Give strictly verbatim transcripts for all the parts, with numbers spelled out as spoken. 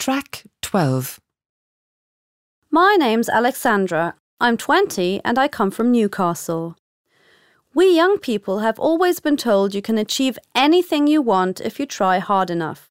Track twelve. My name's Alexandra. I'm twenty and I come from Newcastle. We young people have always been told you can achieve anything you want if you try hard enough.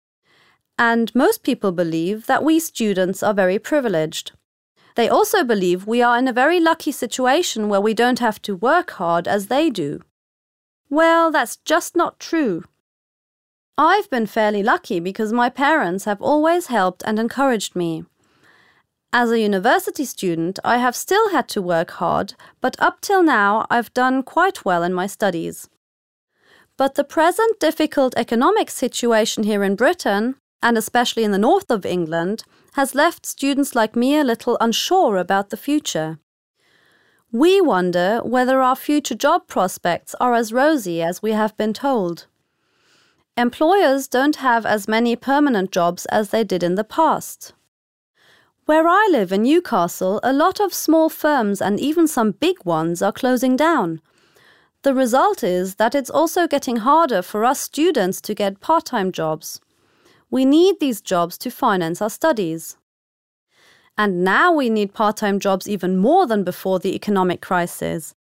And most people believe that we students are very privileged. They also believe we are in a very lucky situation where we don't have to work hard as they do. Well, that's just not true. I've been fairly lucky because my parents have always helped and encouraged me. As a university student, I have still had to work hard, but up till now I've done quite well in my studies. But the present difficult economic situation here in Britain, and especially in the north of England, has left students like me a little unsure about the future. We wonder whether our future job prospects are as rosy as we have been told. Employers don't have as many permanent jobs as they did in the past. Where I live in Newcastle, a lot of small firms and even some big ones are closing down. The result is that it's also getting harder for us students to get part-time jobs. We need these jobs to finance our studies. And now we need part-time jobs even more than before the economic crisis.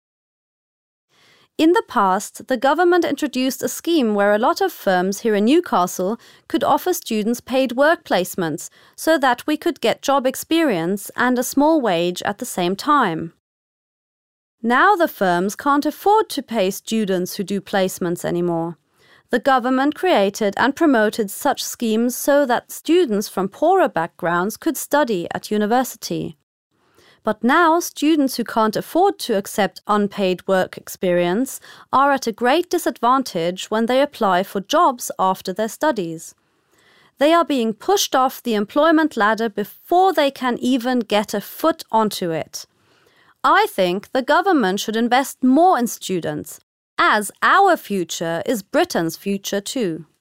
In the past, the government introduced a scheme where a lot of firms here in Newcastle could offer students paid work placements so that we could get job experience and a small wage at the same time. Now the firms can't afford to pay students who do placements anymore. The government created and promoted such schemes so that students from poorer backgrounds could study at university. But now, students who can't afford to accept unpaid work experience are at a great disadvantage when they apply for jobs after their studies. They are being pushed off the employment ladder before they can even get a foot onto it. I think the government should invest more in students, as our future is Britain's future too.